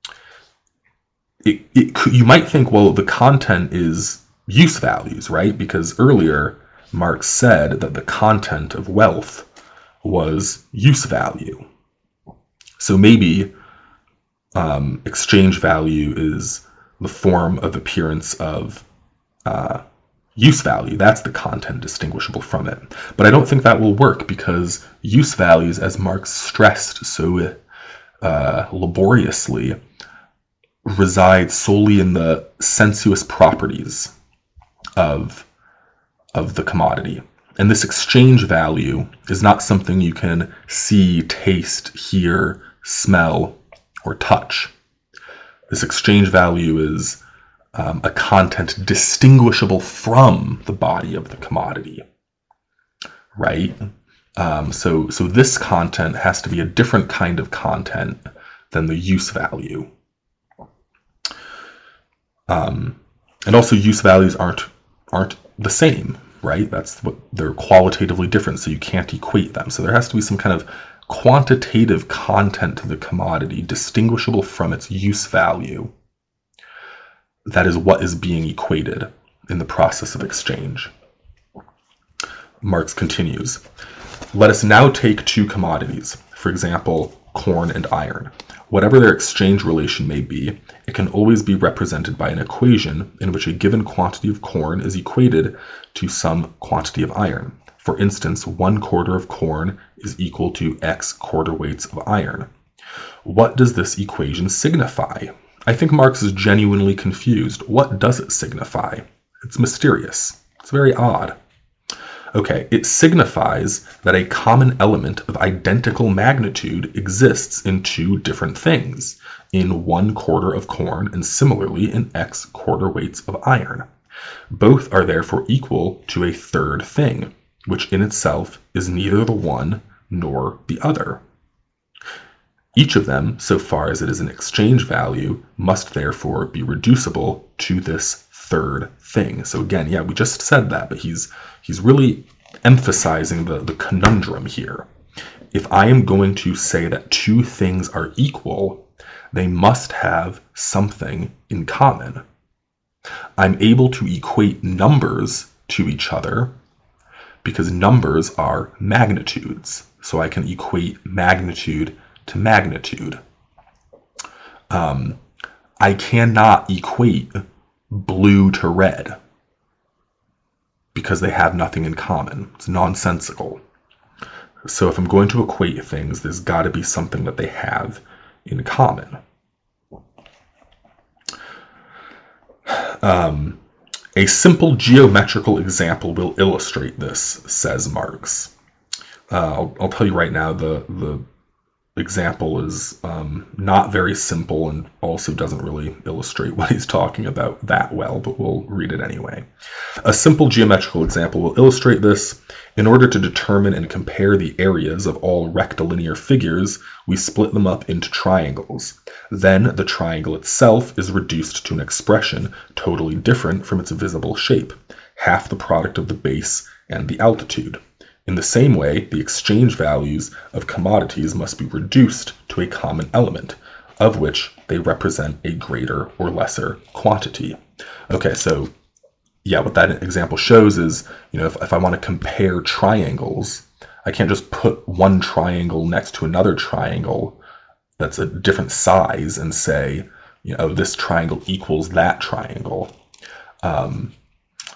it, it could, you might think, well, the content is use values, right? Because earlier Marx said that the content of wealth was use value. So maybe um, exchange value is the form of appearance of uh, use value. That's the content distinguishable from it. But I don't think that will work, because use values, as Marx stressed so uh, laboriously, reside solely in the sensuous properties of, of the commodity. And this exchange value is not something you can see, taste, hear, smell, or touch. This exchange value is um, a content distinguishable from the body of the commodity, right? Um, so, so this content has to be a different kind of content than the use value. Um, and also, use values aren't aren't the same, right? That's what they're qualitatively different, so you can't equate them. So there has to be some kind of quantitative content to the commodity distinguishable from its use value. That is what is being equated in the process of exchange. Marx continues, let us now take two commodities, for example, corn and iron. Whatever their exchange relation may be, it can always be represented by an equation in which a given quantity of corn is equated to some quantity of iron. For instance, one quarter of corn is equal to X quarter weights of iron. What does this equation signify? I think Marx is genuinely confused. What does it signify? It's mysterious. It's very odd. Okay, it signifies that a common element of identical magnitude exists in two different things, in one quarter of corn and similarly in X quarter weights of iron. Both are therefore equal to a third thing, which in itself is neither the one nor the other. Each of them, so far as it is an exchange value, must therefore be reducible to this third thing. So again, yeah, we just said that, but he's he's really emphasizing the, the conundrum here. If I am going to say that two things are equal, they must have something in common. I'm able to equate numbers to each other because numbers are magnitudes. So I can equate magnitude to magnitude. Um, I cannot equate blue to red because they have nothing in common. It's nonsensical. So if I'm going to equate things, there's got to be something that they have in common. Um, a simple geometrical example will illustrate this, says Marx. Uh, I'll, I'll tell you right now, the, the example is um, not very simple and also doesn't really illustrate what he's talking about that well, but we'll read it anyway. A simple geometrical example will illustrate this. In order to determine and compare the areas of all rectilinear figures, we split them up into triangles. Then the triangle itself is reduced to an expression totally different from its visible shape, half the product of the base and the altitude. In the same way, the exchange values of commodities must be reduced to a common element, of which they represent a greater or lesser quantity. Okay, so yeah, what that example shows is, you know, if, if I want to compare triangles, I can't just put one triangle next to another triangle that's a different size and say, you know, this triangle equals that triangle. Um,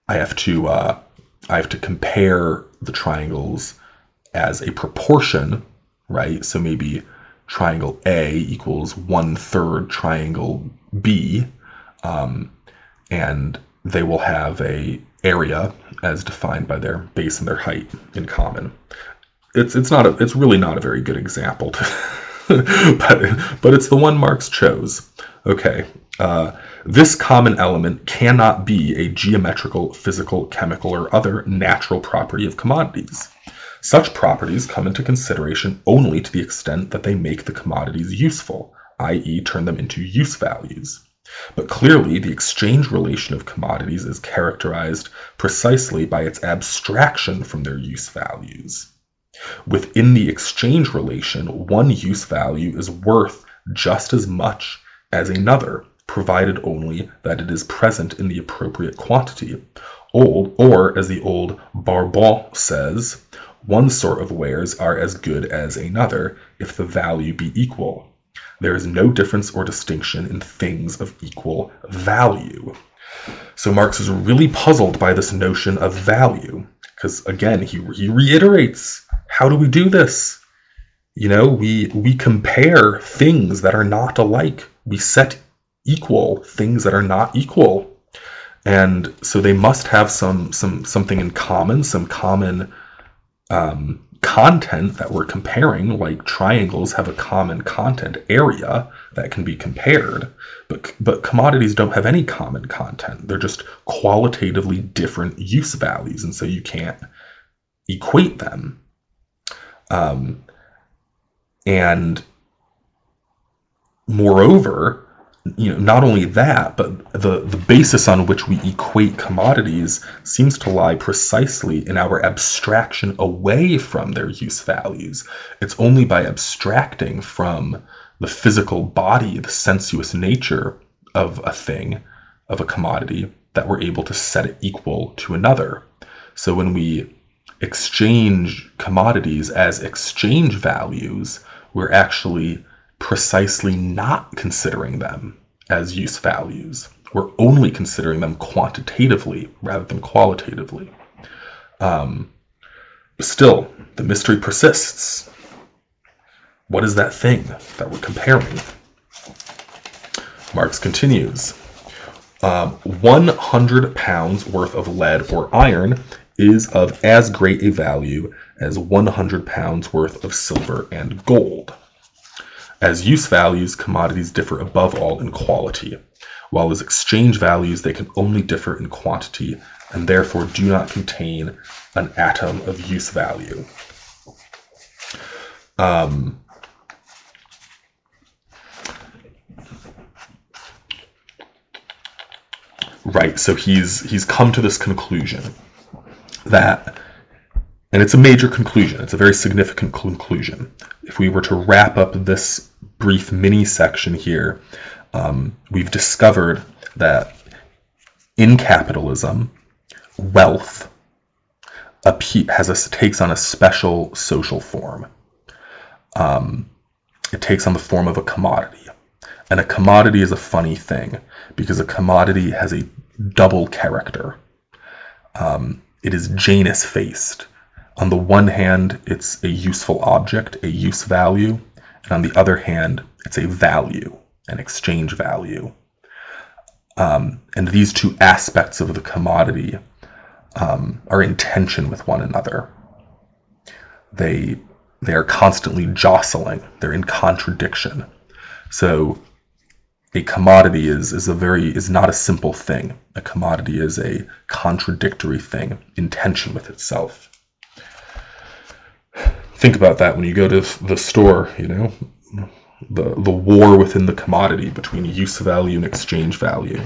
I have to uh, I have to compare the triangles as a proportion, right? So maybe triangle A equals one third triangle B, um, and they will have a area as defined by their base and their height in common. It's it's not a it's really not a very good example, to, but but it's the one Marx chose. Okay, uh, this common element cannot be a geometrical, physical, chemical, or other natural property of commodities. Such properties come into consideration only to the extent that they make the commodities useful, that is, turn them into use values. But clearly, the exchange relation of commodities is characterized precisely by its abstraction from their use values. Within the exchange relation, one use value is worth just as much as another, provided only that it is present in the appropriate quantity. Old, or, as the old Barbon says, one sort of wares are as good as another if the value be equal. There is no difference or distinction in things of equal value. So Marx is really puzzled by this notion of value, because again, he, he reiterates, how do we do this? You know, we we compare things that are not alike. We set equal things that are not equal. And so they must have some some something in common, some common um, content that we're comparing, like triangles have a common content area that can be compared, but but commodities don't have any common content. They're just qualitatively different use values, and so you can't equate them. Um, and moreover, you know, not only that, but the, the basis on which we equate commodities seems to lie precisely in our abstraction away from their use values. It's only by abstracting from the physical body, the sensuous nature of a thing, of a commodity, that we're able to set it equal to another. So when we exchange commodities as exchange values, we're actually precisely not considering them as use values. We're only considering them quantitatively rather than qualitatively. Um, still, the mystery persists. What is that thing that we're comparing? Marx continues. Um, one hundred pounds worth of lead or iron is of as great a value as one hundred pounds worth of silver and gold. As use values, commodities differ above all in quality, while as exchange values they can only differ in quantity and therefore do not contain an atom of use value. Um, right, so he's he's come to this conclusion that, and it's a major conclusion, it's a very significant conclusion. If we were to wrap up this brief mini section here, um, we've discovered that in capitalism, wealth has a, takes on a special social form. Um, it takes on the form of a commodity. And a commodity is a funny thing because a commodity has a double character. Um, it is Janus-faced. On the one hand, it's a useful object, a use value, and on the other hand, it's a value, an exchange value. Um, and these two aspects of the commodity um, are in tension with one another. They they are constantly jostling. They're in contradiction. So a commodity is is a very is not a simple thing. A commodity is a contradictory thing in tension with itself. Think about that when you go to the store, you know, the the war within the commodity between use value and exchange value.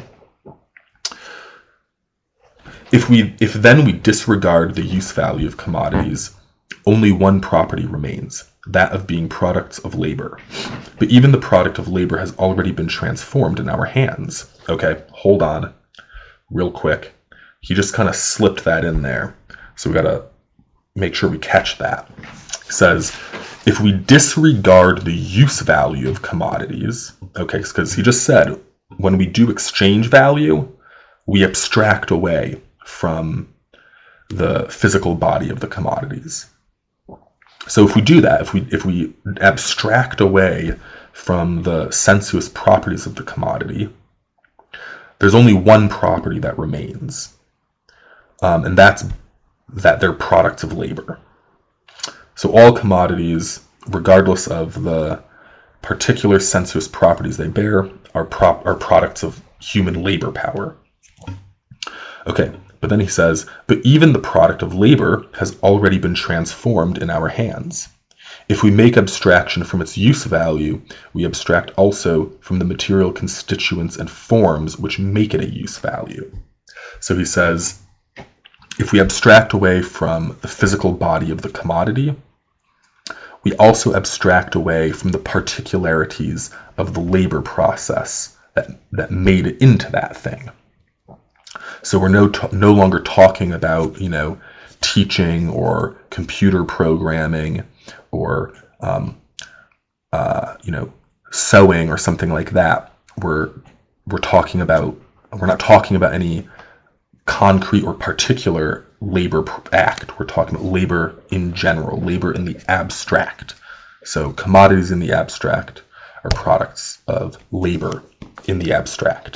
If we if then we disregard the use value of commodities, only one property remains, that of being products of labor. But even the product of labor has already been transformed in our hands. Okay, hold on real quick. He just kind of slipped that in there. So we got to make sure we catch that. He says, if we disregard the use value of commodities, okay, because he just said, when we do exchange value, we abstract away from the physical body of the commodities. So if we do that, if we if we abstract away from the sensuous properties of the commodity, there's only one property that remains, um, and that's that they're products of labor. So all commodities, regardless of the particular sensuous properties they bear, are prop are products of human labor power. Okay, but then he says, but even the product of labor has already been transformed in our hands. If we make abstraction from its use value, we abstract also from the material constituents and forms which make it a use value. So he says, if we abstract away from the physical body of the commodity, we also abstract away from the particularities of the labor process that, that made it into that thing. So we're no, no longer talking about, you know, teaching or computer programming or, um, uh, you know, sewing or something like that. We're, we're talking about, we're not talking about any concrete or particular labor act. We're talking about labor in general, labor in the abstract. So commodities in the abstract are products of labor in the abstract.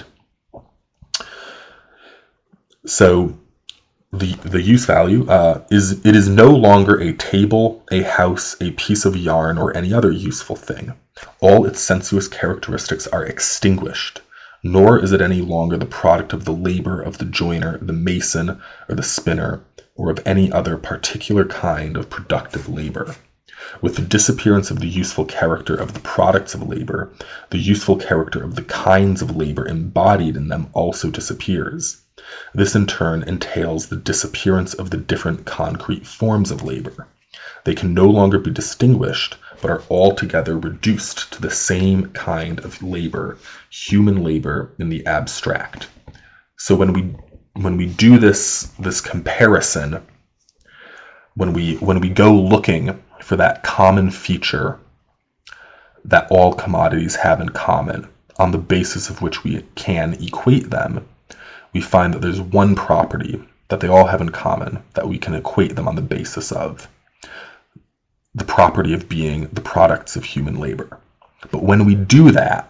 So the the use value uh, is it is no longer a table, a house, a piece of yarn, or any other useful thing. All its sensuous characteristics are extinguished, nor is it any longer the product of the labor of the joiner, the mason, or the spinner, or of any other particular kind of productive labor. With the disappearance of the useful character of the products of labor, the useful character of the kinds of labor embodied in them also disappears. This in turn entails the disappearance of the different concrete forms of labor. They can no longer be distinguished, but are altogether reduced to the same kind of labor, human labor in the abstract. So when we when we do this this comparison, when we when we go looking for that common feature that all commodities have in common, on the basis of which we can equate them, we find that there's one property that they all have in common that we can equate them on the basis of: the property of being the products of human labor. But when we do that,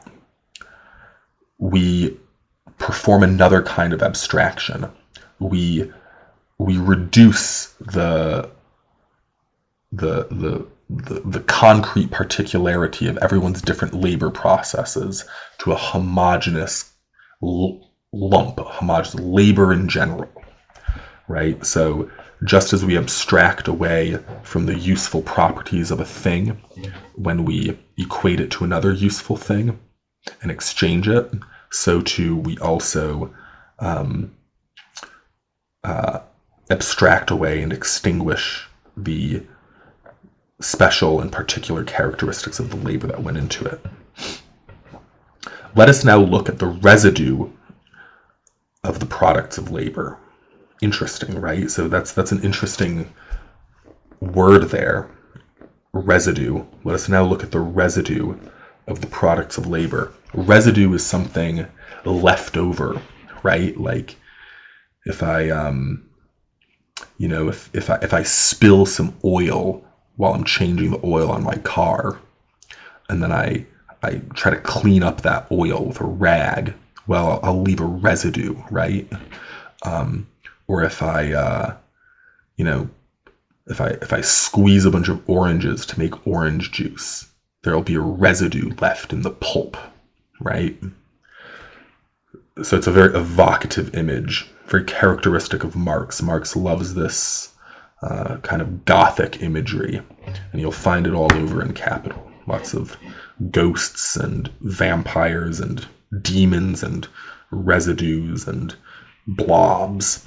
we perform another kind of abstraction. We we reduce the the the the, the concrete particularity of everyone's different labor processes to a homogeneous l- lump, homogeneous labor in general, right? So just as we abstract away from the useful properties of a thing when we equate it to another useful thing and exchange it, so too we also um, uh, abstract away and extinguish the special and particular characteristics of the labor that went into it. Let us now look at the residue of the products of labor. Interesting, right? So that's that's an interesting word there, residue. Let us now look at the residue of the products of labor. Residue is something left over, right? Like if I, um, you know, if if I if I spill some oil while I'm changing the oil on my car, and then I I try to clean up that oil with a rag, well, I'll, I'll leave a residue, right? Um, or if I, uh, you know, if I if I squeeze a bunch of oranges to make orange juice, there'll be a residue left in the pulp, right? So it's a very evocative image, very characteristic of Marx. Marx loves this uh, kind of Gothic imagery, and you'll find it all over in Capital. Lots of ghosts and vampires and demons and residues and blobs.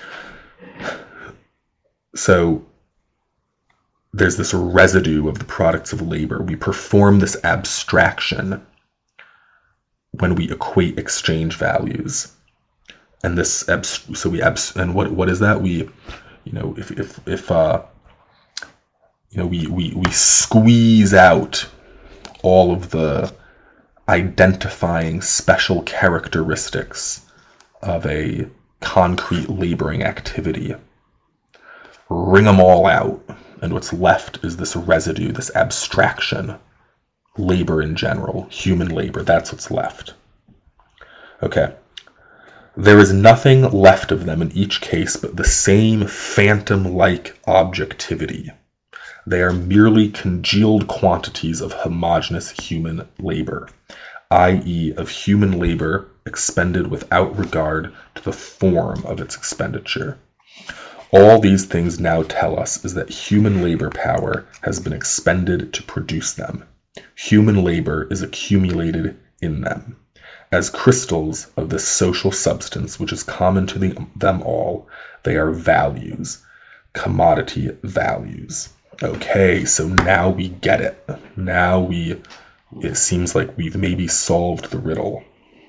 So there's this residue of the products of labor. We perform this abstraction when we equate exchange values, and this abs- so we abs- and what what is that? We, you know, if if if uh, you know, we we we squeeze out all of the identifying special characteristics of a concrete laboring activity. Wring them all out, and what's left is this residue, this abstraction. Labor in general, human labor, that's what's left. Okay. There is nothing left of them in each case but the same phantom-like objectivity. They are merely congealed quantities of homogeneous human labor, that is of human labor expended without regard to the form of its expenditure. All these things now tell us is that human labor power has been expended to produce them. Human labor is accumulated in them. As crystals of this social substance which is common to the, them all, they are values, commodity values. Okay, so now we get it. Now we, it seems like we've maybe solved the riddle.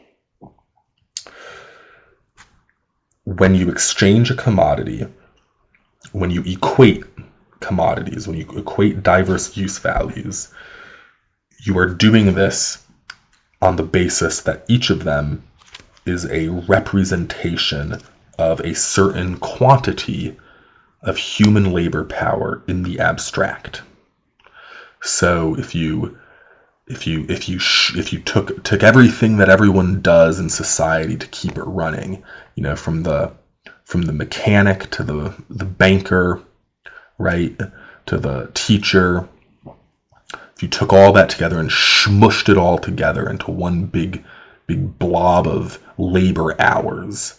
When you exchange a commodity, when you equate commodities, when you equate diverse use values, you are doing this on the basis that each of them is a representation of a certain quantity of human labor power in the abstract. So if you if you if you sh- if you took took everything that everyone does in society to keep it running, you know, from the from the mechanic to the the banker, right, to the teacher, if you took all that together and smushed it all together into one big big blob of labor hours,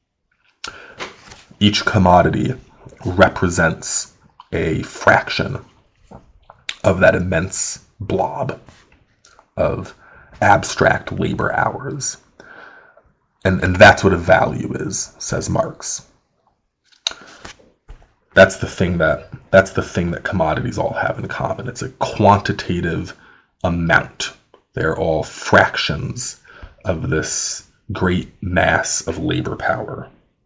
each commodity represents a fraction of that immense blob of abstract labor hours. And, and that's what a value is, says Marx. That's the thing that that's the thing that commodities all have in common. It's a quantitative amount. They're all fractions of this great mass of labor power.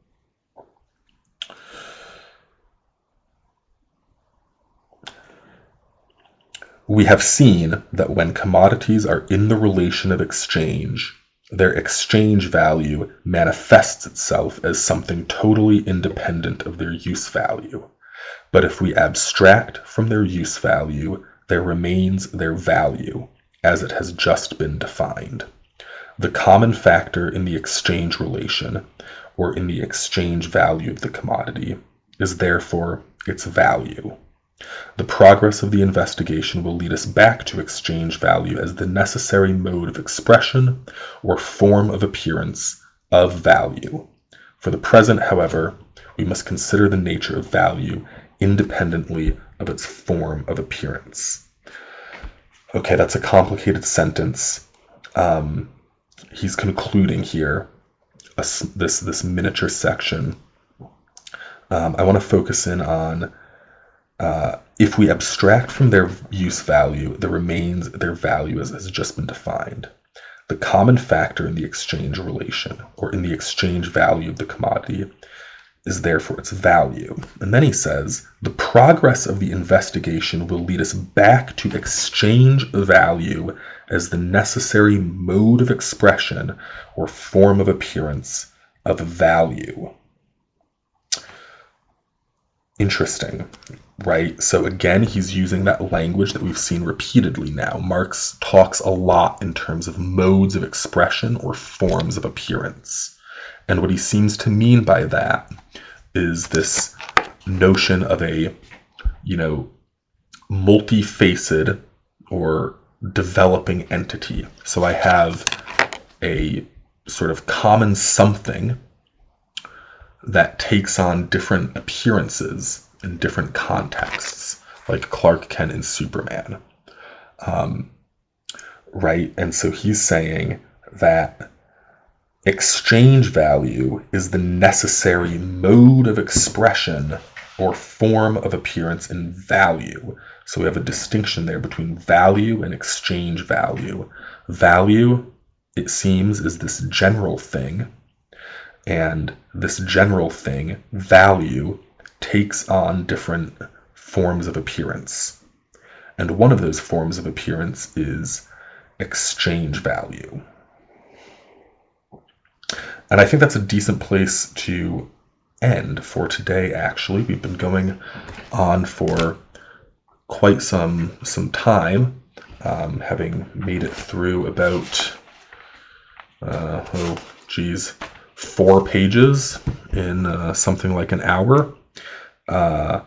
We have seen that when commodities are in the relation of exchange, their exchange value manifests itself as something totally independent of their use value. But if we abstract from their use value, there remains their value, as it has just been defined. The common factor in the exchange relation, or in the exchange value of the commodity, is therefore its value. The progress of the investigation will lead us back to exchange value as the necessary mode of expression or form of appearance of value. For the present, however, we must consider the nature of value independently of its form of appearance. Okay, that's a complicated sentence. Um, he's concluding here a, this, this miniature section. Um, I want to focus in on Uh, if we abstract from their use value, there remains their value as has just been defined. The common factor in the exchange relation, or in the exchange value of the commodity, is therefore its value. And then he says, the progress of the investigation will lead us back to exchange value as the necessary mode of expression or form of appearance of value. Interesting, right? So again, he's using that language that we've seen repeatedly now. Marx talks a lot in terms of modes of expression or forms of appearance. And what he seems to mean by that is this notion of a, you know, multi-faced or developing entity. So I have a sort of common something that takes on different appearances in different contexts, like Clark Kent in Superman. Um, right? And so he's saying that exchange value is the necessary mode of expression or form of appearance in value. So we have a distinction there between value and exchange value. Value, it seems, is this general thing. And this general thing, value, takes on different forms of appearance. And one of those forms of appearance is exchange value. And I think that's a decent place to end for today, actually. We've been going on for quite some some time, um, having made it through about, uh, oh, geez, four pages in uh, something like an hour. Uh,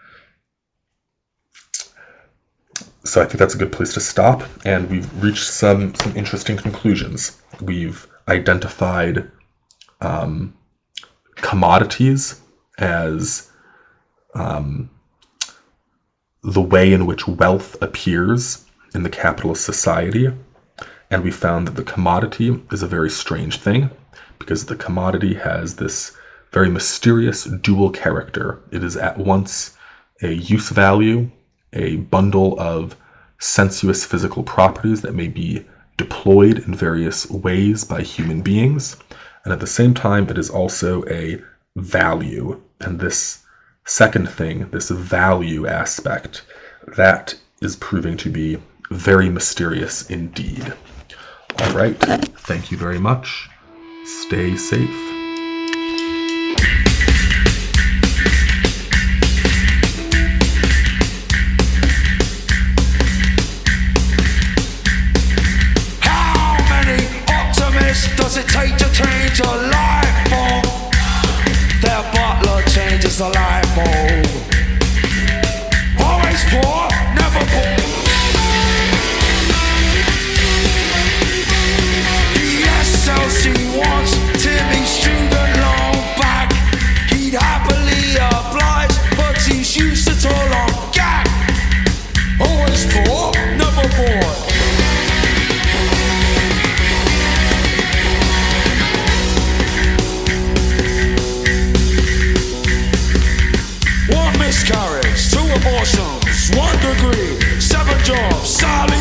so I think that's a good place to stop, and we've reached some, some interesting conclusions. We've identified um, commodities as um, the way in which wealth appears in the capitalist society, and we found that the commodity is a very strange thing, because the commodity has this very mysterious dual character. It is at once a use value, a bundle of sensuous physical properties that may be deployed in various ways by human beings, and at the same time it is also a value. And this second thing, this value aspect, that is proving to be very mysterious indeed. All right, thank you very much. Stay safe. Does it take to change a light bulb? Their butler changes the light bulb. Always poor, never poor. The S L C wants Timmy's student loan back. He'd happily oblige, but he's used to too long gag. Always poor, never poor. Miscarriage, two abortions, one degree, seven jobs, solid.